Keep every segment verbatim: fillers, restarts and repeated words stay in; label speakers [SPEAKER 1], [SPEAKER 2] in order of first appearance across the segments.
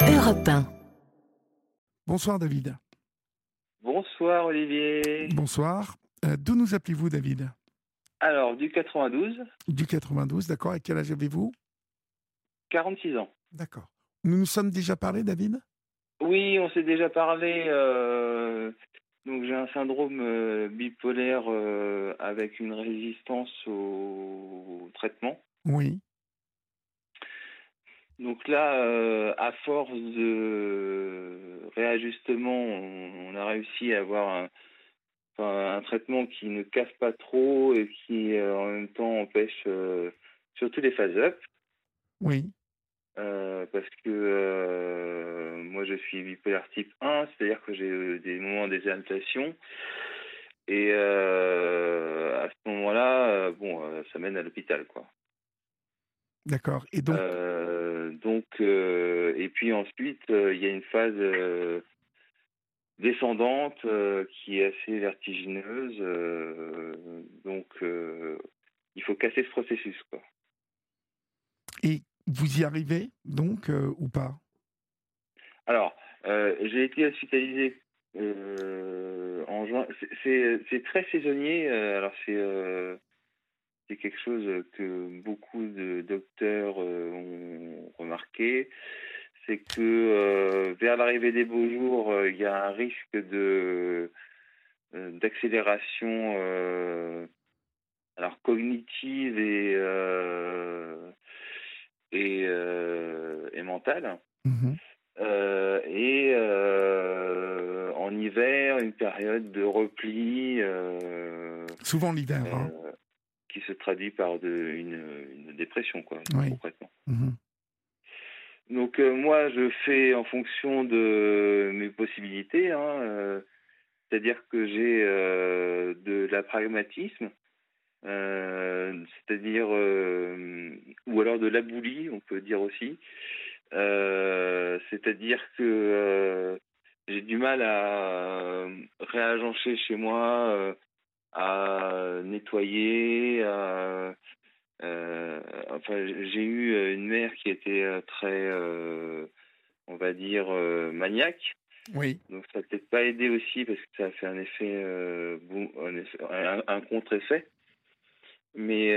[SPEAKER 1] Europe un.
[SPEAKER 2] Bonsoir David.
[SPEAKER 3] Bonsoir Olivier.
[SPEAKER 2] Bonsoir. Euh, d'où nous appelez-vous David ?
[SPEAKER 3] Alors, du quatre-vingt-douze,
[SPEAKER 2] Du quatre-vingt-douze, d'accord. Et quel âge avez-vous ?
[SPEAKER 3] quarante-six ans.
[SPEAKER 2] D'accord. Nous nous sommes déjà parlé, David ?
[SPEAKER 3] Oui, on s'est déjà parlé. euh, donc j'ai un syndrome euh, bipolaire euh, avec une résistance au, au traitement.
[SPEAKER 2] Oui.
[SPEAKER 3] Donc là, euh, à force de réajustement, on, on a réussi à avoir un, enfin, un traitement qui ne casse pas trop et qui euh, en même temps empêche euh, surtout les phases up.
[SPEAKER 2] Oui.
[SPEAKER 3] Euh, parce que euh, moi je suis bipolaire type un, c'est-à-dire que j'ai euh, des moments d'exaltation et euh, à ce moment-là, euh, bon, euh, ça mène à l'hôpital, quoi.
[SPEAKER 2] D'accord. Et donc,
[SPEAKER 3] Euh, donc, euh, et puis ensuite, euh, il y a une phase euh, descendante euh, qui est assez vertigineuse, euh, donc euh, il faut casser ce processus, quoi.
[SPEAKER 2] et vous y arrivez donc euh, ou pas ?
[SPEAKER 3] Alors, euh, j'ai été hospitalisé euh, en juin. C'est, c'est, c'est très saisonnier. euh, alors, c'est, euh, c'est quelque chose que beaucoup de docteurs euh, ont remarqué. C'est que euh, vers l'arrivée des beaux jours, euh, il y a un risque de, euh, d'accélération euh, alors, cognitive et, euh, et, euh, et mentale.
[SPEAKER 2] Mhm.
[SPEAKER 3] Euh, et euh, en hiver, une période de repli euh,
[SPEAKER 2] Souvent l'hiver, hein ?
[SPEAKER 3] euh, qui se traduit par de, une, une dépression, quoi,
[SPEAKER 2] Oui.
[SPEAKER 3] concrètement.
[SPEAKER 2] Mhm.
[SPEAKER 3] Donc euh, moi, je fais en fonction de mes possibilités, hein, euh, c'est-à-dire que j'ai euh, de la pragmatisme, euh, c'est-à-dire euh, ou alors de l'aboulie, on peut dire aussi. Euh, c'est-à-dire que euh, j'ai du mal à euh, réagencer chez moi, euh, à nettoyer. À, euh, enfin, j'ai eu une mère qui était euh, très, euh, on va dire, euh, maniaque.
[SPEAKER 2] Oui.
[SPEAKER 3] Donc ça n'a peut-être pas aidé aussi parce que ça a fait un effet, euh, boum, un, effet- un, un contre-effet. Mais,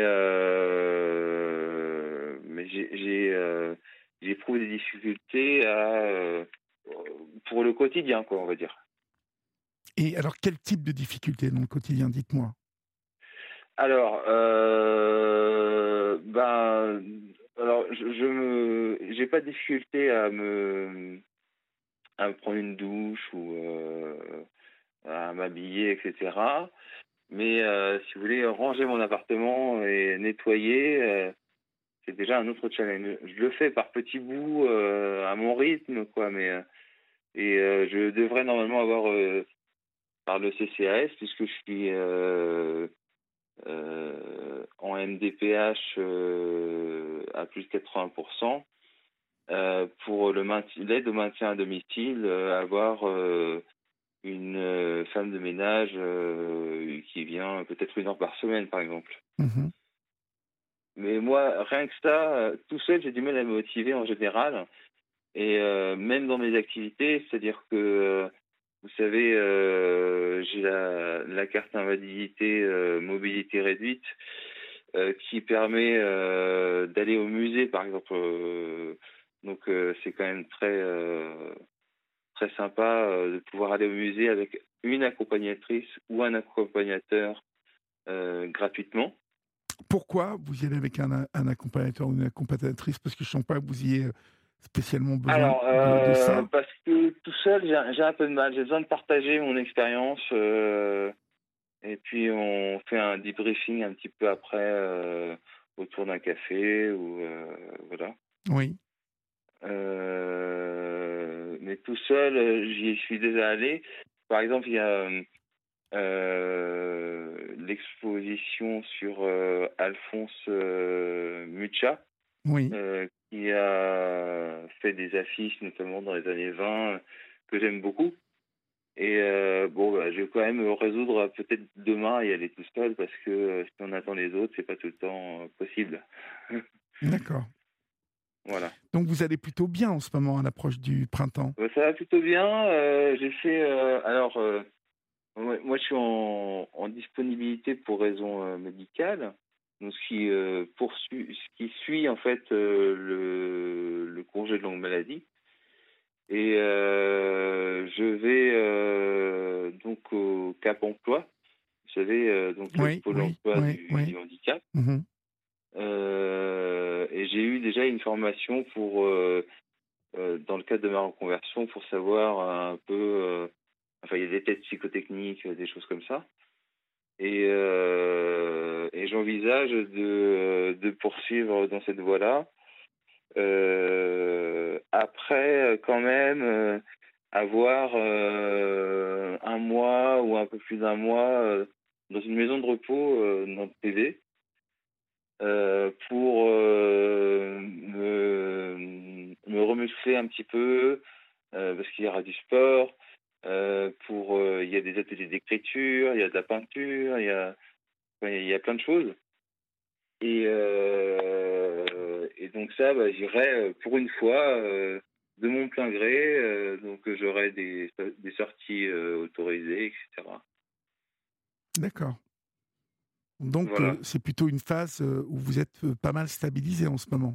[SPEAKER 3] euh, mais j'ai, j'ai, euh, j'éprouve des difficultés à, euh, pour le quotidien, quoi, on va dire.
[SPEAKER 2] Et alors, quel type de difficultés dans le quotidien ? Dites-moi.
[SPEAKER 3] Alors, euh, ben, alors, je, je me, j'ai pas de difficulté à me, à me prendre une douche ou euh, à m'habiller, et cetera. Mais euh, si vous voulez, ranger mon appartement et nettoyer. Euh, c'est déjà un autre challenge. Je le fais par petits bouts, euh, à mon rythme, quoi, mais euh, et euh, je devrais normalement avoir euh, par le C C A S puisque je suis euh, euh, en M D P H euh, à plus de quatre-vingts pour cent euh, pour le maintien, l'aide au maintien à domicile, euh, avoir euh, une euh, femme de ménage euh, qui vient peut-être une heure par semaine, par exemple.
[SPEAKER 2] Mhm.
[SPEAKER 3] Mais moi, rien que ça, euh, tout seul, j'ai du mal à me motiver en général. Et euh, même dans mes activités, c'est-à-dire que, euh, vous savez, euh, j'ai la, la carte invalidité euh, mobilité réduite euh, qui permet euh, d'aller au musée, par exemple. Euh, donc, euh, c'est quand même très, euh, très sympa euh, de pouvoir aller au musée avec une accompagnatrice ou un accompagnateur euh, gratuitement.
[SPEAKER 2] Pourquoi vous y allez avec un, un accompagnateur ou une accompagnatrice ? Parce que je ne sens pas que vous ayez spécialement besoin
[SPEAKER 3] Alors,
[SPEAKER 2] de, de
[SPEAKER 3] euh,
[SPEAKER 2] ça.
[SPEAKER 3] parce que tout seul, j'ai, j'ai un peu de mal. J'ai besoin de partager mon expérience. Euh, et puis, on fait un debriefing un petit peu après, euh, autour d'un café. Ou, euh, voilà.
[SPEAKER 2] Oui.
[SPEAKER 3] Euh, mais tout seul, euh, j'y suis déjà allé. Par exemple, il y a euh, l'exposition sur euh, Alphonse euh, Mucha.
[SPEAKER 2] Oui.
[SPEAKER 3] Euh, qui a fait des affiches, notamment dans les années vingt, que j'aime beaucoup. Et euh, bon, bah, je vais quand même résoudre peut-être demain et aller tout seul, parce que euh, si on attend les autres, c'est pas tout le temps euh, possible.
[SPEAKER 2] D'accord.
[SPEAKER 3] Voilà.
[SPEAKER 2] Donc vous allez plutôt bien en ce moment à l'approche du printemps.
[SPEAKER 3] Euh, Ça va plutôt bien. Euh, j'ai fait. Euh, alors, euh, moi, moi, je suis en, en disponibilité pour raison euh, médicale. Donc, ce qui, euh, poursuit, ce qui suit en fait euh, le, le congé de longue maladie. Et euh, je vais euh, donc au Cap Emploi. Vous savez, euh, donc le
[SPEAKER 2] Oui,
[SPEAKER 3] pôle
[SPEAKER 2] oui,
[SPEAKER 3] emploi
[SPEAKER 2] oui,
[SPEAKER 3] du,
[SPEAKER 2] oui.
[SPEAKER 3] du handicap.
[SPEAKER 2] Mhm.
[SPEAKER 3] Euh, et j'ai eu déjà une formation pour, euh, euh, dans le cadre de ma reconversion, pour savoir un peu, euh, enfin il y a des tests psychotechniques, des choses comme ça. Et, euh, et j'envisage de, de poursuivre dans cette voie-là. Euh, après, quand même, euh, avoir euh, un mois ou un peu plus d'un mois euh, dans une maison de repos euh, dans le privé. Euh, pour euh, me, me remuscler un petit peu, euh, parce qu'il y aura du sport, euh, pour euh, il y a des ateliers d'écriture, il y a de la peinture, il y a, enfin, il y a plein de choses. Et, euh, et donc ça, bah, j'irai euh, pour une fois euh, de mon plein gré, euh, donc j'aurai des, des sorties euh, autorisées, et cetera.
[SPEAKER 2] D'accord. Donc
[SPEAKER 3] Voilà.
[SPEAKER 2] euh, c'est plutôt une phase euh, où vous êtes euh, pas mal stabilisé en ce moment.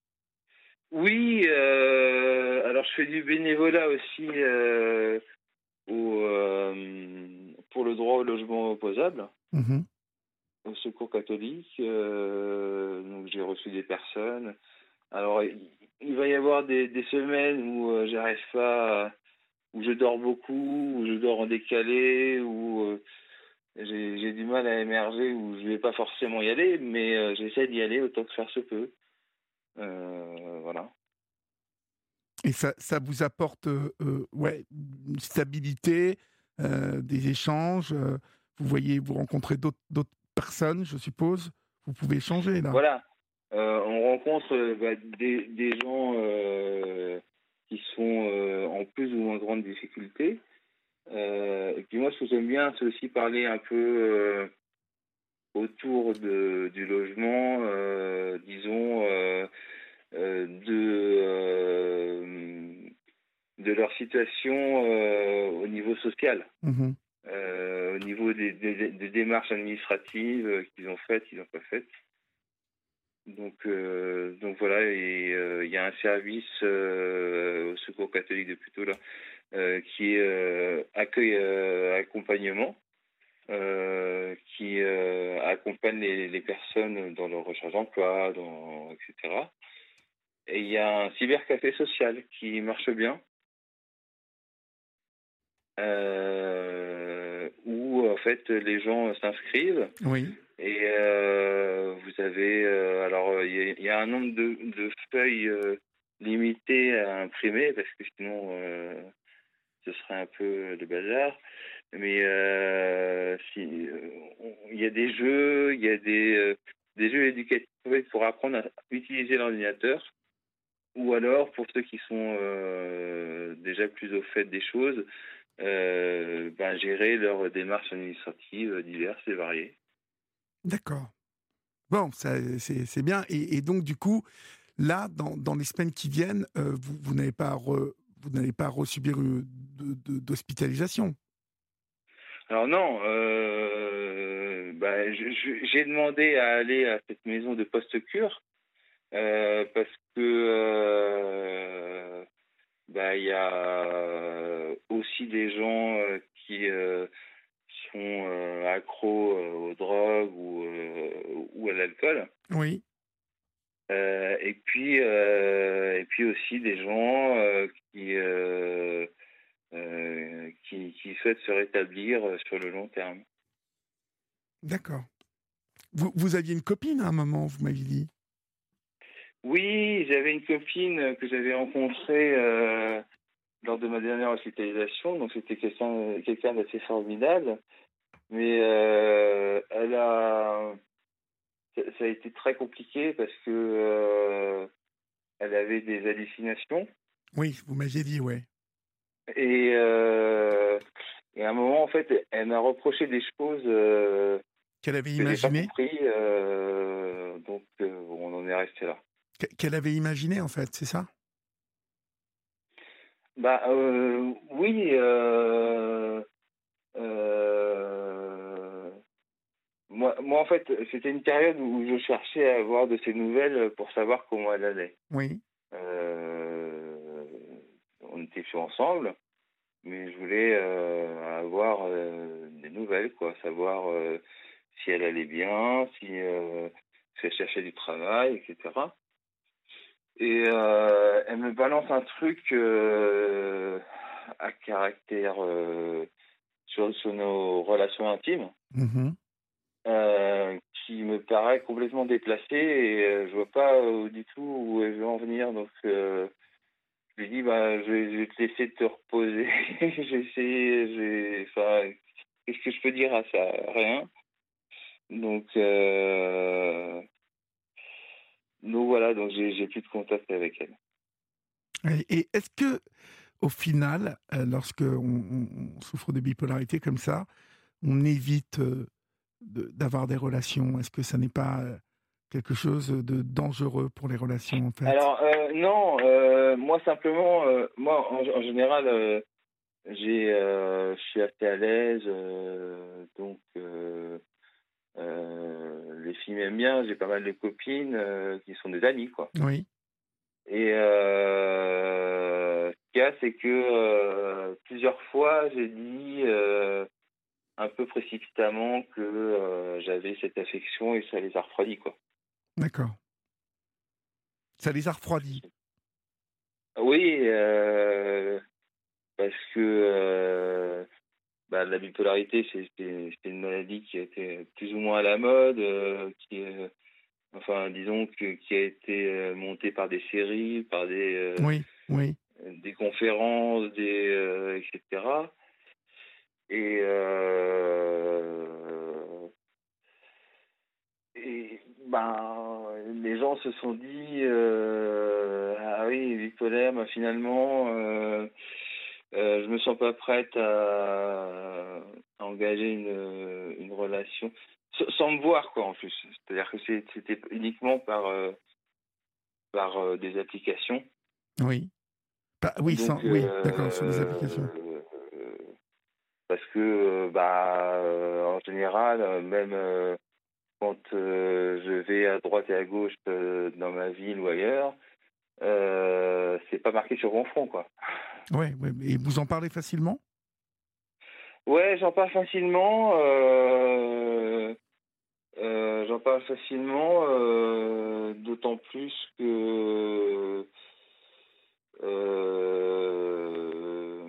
[SPEAKER 3] Oui, euh, alors je fais du bénévolat aussi euh, au, euh, pour le droit au logement opposable,
[SPEAKER 2] Mhm.
[SPEAKER 3] au Secours catholique. Euh, donc j'ai reçu des personnes. Alors il, il va y avoir des, des semaines où euh, j'arrive pas, où je dors beaucoup, où je dors en décalé, où euh, j'ai, j'ai du mal à émerger, où je vais pas forcément y aller, mais euh, j'essaie d'y aller autant que faire se peut. Euh, voilà.
[SPEAKER 2] Et ça, ça vous apporte euh, euh, ouais, une stabilité, euh, des échanges. Euh, vous voyez, vous rencontrez d'autres d'autres personnes, je suppose. Vous pouvez échanger là.
[SPEAKER 3] Voilà. Euh, on rencontre euh, bah, des, des gens euh, qui sont euh, en plus ou moins grande difficulté. Euh, et puis moi, ce que j'aime bien, c'est aussi parler un peu euh, autour de, du logement, euh, disons, euh, euh, de, euh, de leur situation euh, au niveau social,
[SPEAKER 2] Mhm.
[SPEAKER 3] euh, au niveau des, des, des démarches administratives euh, qu'ils ont faites, qu'ils n'ont pas faites. Donc, euh, donc voilà, et euh, il y a un service euh, au Secours catholique de Puteaux là, euh, qui est euh, accueil euh, accompagnement, euh, qui euh, accompagne les, les personnes dans leur recherche d'emploi, dans, et cetera. Et il y a un cybercafé social qui marche bien, euh, où en fait les gens s'inscrivent.
[SPEAKER 2] Oui.
[SPEAKER 3] Et euh, vous avez, euh, alors il y, y a un nombre de, de feuilles euh, limité à imprimer parce que sinon euh, ce serait un peu le bazar. Mais euh, si, euh, il y a des jeux, il y a des, euh, des jeux éducatifs pour apprendre à utiliser l'ordinateur. Ou alors pour ceux qui sont euh, déjà plus au fait des choses, euh, ben, gérer leurs démarches administratives diverses et variées.
[SPEAKER 2] D'accord. Bon, ça, c'est c'est bien. Et, et donc, du coup, là, dans, dans les semaines qui viennent, euh, vous, vous n'allez pas, re- vous n'allez pas resubir euh, de- de- d'hospitalisation.
[SPEAKER 3] Alors non, euh, bah, je- je- j'ai demandé à aller à cette maison de post-cure euh, parce que euh, bah, il y a aussi des gens euh, qui euh, sont euh, accros euh, aux drogues ou, euh, ou à l'alcool.
[SPEAKER 2] Oui.
[SPEAKER 3] Euh, et puis euh, et puis aussi des gens euh, qui, euh, euh, qui qui souhaitent se rétablir euh, sur le long terme.
[SPEAKER 2] D'accord. Vous, vous aviez une copine à un moment, vous m'aviez dit.
[SPEAKER 3] Oui, j'avais une copine que j'avais rencontrée euh, lors de ma dernière hospitalisation, donc c'était quelqu'un quelqu'un d'assez formidable, mais euh, elle a ça ça a été très compliqué parce que euh, elle avait des hallucinations
[SPEAKER 2] Oui, vous m'aviez dit, ouais.
[SPEAKER 3] et, euh, et à un moment en fait elle m'a reproché des choses euh,
[SPEAKER 2] Qu'elle avait
[SPEAKER 3] que j'ai pas
[SPEAKER 2] imaginé.
[SPEAKER 3] compris, euh, donc euh, on en est resté là.
[SPEAKER 2] Qu- Qu'elle avait imaginé, en fait, c'est ça?
[SPEAKER 3] Bah, euh, oui, euh, euh, moi, moi, en fait, c'était une période où je cherchais à avoir de ses nouvelles pour savoir comment elle allait.
[SPEAKER 2] Oui,
[SPEAKER 3] Euh, on était plus ensemble, mais je voulais euh, avoir euh, des nouvelles, quoi, savoir euh, si elle allait bien, si, euh, si elle cherchait du travail, et cetera. Et euh, elle me balance un truc euh, à caractère euh, sur, sur nos relations intimes
[SPEAKER 2] mhm,
[SPEAKER 3] euh, qui me paraît complètement déplacé et euh, je vois pas euh, du tout où elle veut en venir. Donc euh, je lui dis bah je vais, je vais te laisser te reposer. J'ai essayé, j'ai enfin qu'est-ce que je peux dire à ça? Rien. Donc euh, donc voilà, donc j'ai j'ai plus de contact avec elle.
[SPEAKER 2] Et, et est-ce que, au final, euh, lorsque on, on- on souffre de bipolarité comme ça, on évite euh, de- d'avoir des relations? Est-ce que ça n'est pas euh, quelque chose de dangereux pour les relations, en fait?
[SPEAKER 3] Alors euh, non, euh, moi simplement, euh, moi en, en général, euh, j'ai, euh, je suis assez à l'aise, euh, donc euh, euh, les filles m'aiment bien. J'ai pas mal de copines euh, qui sont des amies, quoi.
[SPEAKER 2] Oui,
[SPEAKER 3] Et euh, ce qu'il y a, c'est que euh, plusieurs fois, j'ai dit euh, un peu précipitamment que euh, j'avais cette affection et ça les a refroidis, quoi.
[SPEAKER 2] d'accord. Ça les a refroidis.
[SPEAKER 3] Oui, euh, parce que euh, bah, la bipolarité, c'est c'est- c'est une maladie qui a été plus ou moins à la mode, euh, qui est, enfin, disons que qui a été euh, montée par des séries, par des euh,
[SPEAKER 2] Oui, oui.
[SPEAKER 3] des conférences, des euh, et cetera. Et euh, et ben les gens se sont dit euh, ah oui bipolaire, bah, finalement euh, euh, je me sens pas prête à, à engager une, une relation S- sans me voir quoi en plus. C'est-à-dire que c'est- c'était uniquement par euh, par euh, des applications.
[SPEAKER 2] Oui. Bah, oui,
[SPEAKER 3] Donc
[SPEAKER 2] sans, oui, d'accord, sur des applications.
[SPEAKER 3] euh, parce que euh, bah euh, en général euh, même euh, quand euh, je vais à droite et à gauche euh, dans ma ville ou ailleurs, euh, c'est pas marqué sur mon front, quoi.
[SPEAKER 2] Ouais, ouais. Et vous en parlez facilement?
[SPEAKER 3] Ouais, j'en parle facilement. Euh, euh, j'en parle facilement, euh, d'autant plus que euh,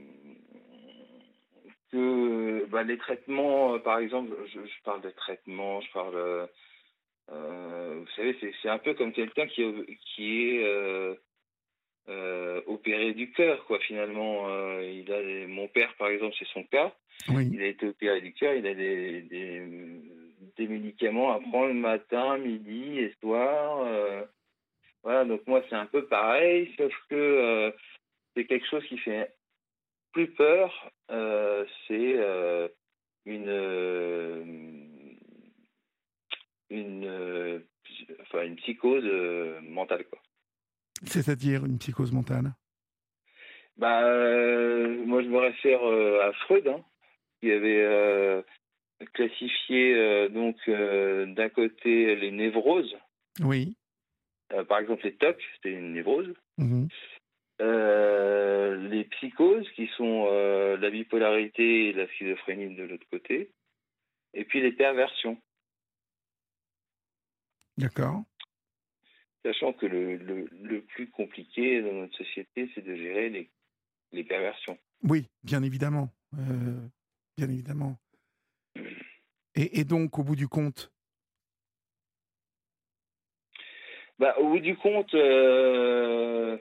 [SPEAKER 3] que bah, les traitements, euh, par exemple, je, je parle de traitements, je parle, euh, euh, vous savez, c'est c'est un peu comme quelqu'un qui est, qui est euh, euh, opéré du cœur, quoi, finalement. Euh, il a des- mon père, par exemple, c'est son cas.
[SPEAKER 2] Oui.
[SPEAKER 3] Il a été opéré du cœur, il a des, des, des médicaments à prendre le matin, midi et soir. Euh, voilà, donc moi, c'est un peu pareil, sauf que euh, c'est quelque chose qui fait plus peur. Euh, c'est euh, une, euh, une, euh, psy- enfin, une psychose euh, mentale, quoi.
[SPEAKER 2] C'est-à-dire une psychose mentale?
[SPEAKER 3] Bah, euh, moi, je me réfère euh, à Freud, hein, qui avait euh, classifié euh, donc euh, d'un côté les névroses,
[SPEAKER 2] Oui.
[SPEAKER 3] euh, par exemple les tocs, c'était une névrose,
[SPEAKER 2] Mhm.
[SPEAKER 3] euh, les psychoses qui sont euh, la bipolarité et la schizophrénie de l'autre côté, et puis les perversions,
[SPEAKER 2] D'accord.
[SPEAKER 3] sachant que le, le, le plus compliqué dans notre société, c'est de gérer les, les perversions.
[SPEAKER 2] Oui, bien évidemment. Euh, bien évidemment. Et, et donc, au bout du compte,
[SPEAKER 3] Bah, au bout du compte, euh,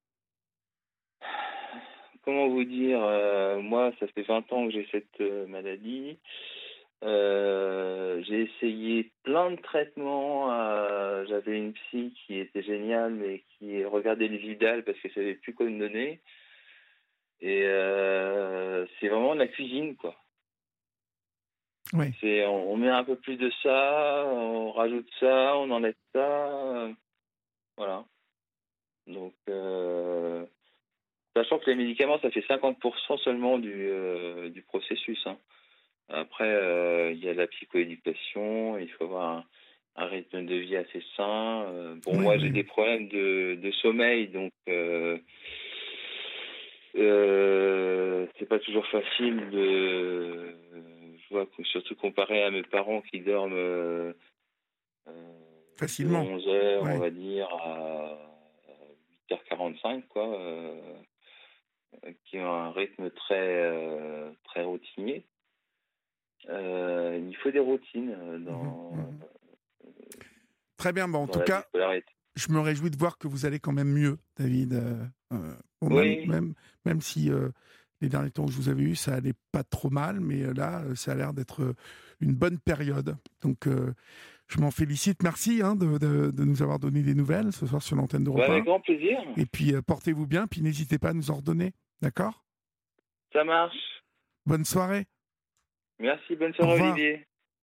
[SPEAKER 3] comment vous dire, euh, moi, ça fait vingt ans que j'ai cette euh, maladie. Euh, j'ai essayé plein de traitements. Euh, j'avais une psy qui était géniale, mais qui regardait les Vidal parce qu'elle savait plus quoi me donner. Et euh, c'est vraiment de la cuisine, quoi.
[SPEAKER 2] oui,
[SPEAKER 3] C'est, on, on met un peu plus de ça, on rajoute ça, on enlève ça. Voilà. Donc, euh, sachant que les médicaments, ça fait cinquante pour cent seulement du, euh, du processus. Hein. Après, euh, il y a la psychoéducation, il faut avoir un, un rythme de vie assez sain. Euh, bon,
[SPEAKER 2] Oui,
[SPEAKER 3] moi, j'ai
[SPEAKER 2] oui.
[SPEAKER 3] des problèmes de, de sommeil, donc euh, euh, c'est pas toujours facile de. Je vois que, surtout comparé à mes parents qui dorment euh, euh, de
[SPEAKER 2] Facilement.
[SPEAKER 3] onze heures, on
[SPEAKER 2] Oui.
[SPEAKER 3] va dire, à huit heures quarante-cinq, quoi, euh, qui ont un rythme très, euh, très routinier. Euh, il faut des routines euh,
[SPEAKER 2] Mhm,
[SPEAKER 3] dans,
[SPEAKER 2] mhm. Très bien. Bon, en
[SPEAKER 3] dans
[SPEAKER 2] tout
[SPEAKER 3] la
[SPEAKER 2] cas,
[SPEAKER 3] bipolarité.
[SPEAKER 2] je me réjouis de voir que vous allez quand même mieux, David. Euh, euh, bon, même,
[SPEAKER 3] Oui,
[SPEAKER 2] même, même si euh, les derniers temps que je vous avais eu, ça allait pas trop mal, mais euh, là, euh, ça a l'air d'être euh, une bonne période. Donc, euh, je m'en félicite. Merci hein, de, de, de nous avoir donné des nouvelles ce soir sur l'antenne
[SPEAKER 3] bah,
[SPEAKER 2] d'Europe
[SPEAKER 3] avec
[SPEAKER 2] un.
[SPEAKER 3] grand plaisir.
[SPEAKER 2] Et puis, euh, portez-vous bien, puis n'hésitez pas à nous en redonner. D'accord?
[SPEAKER 3] Ça marche.
[SPEAKER 2] Bonne soirée.
[SPEAKER 3] Merci, bonne
[SPEAKER 2] Au
[SPEAKER 3] soirée
[SPEAKER 2] revoir.
[SPEAKER 3] Olivier.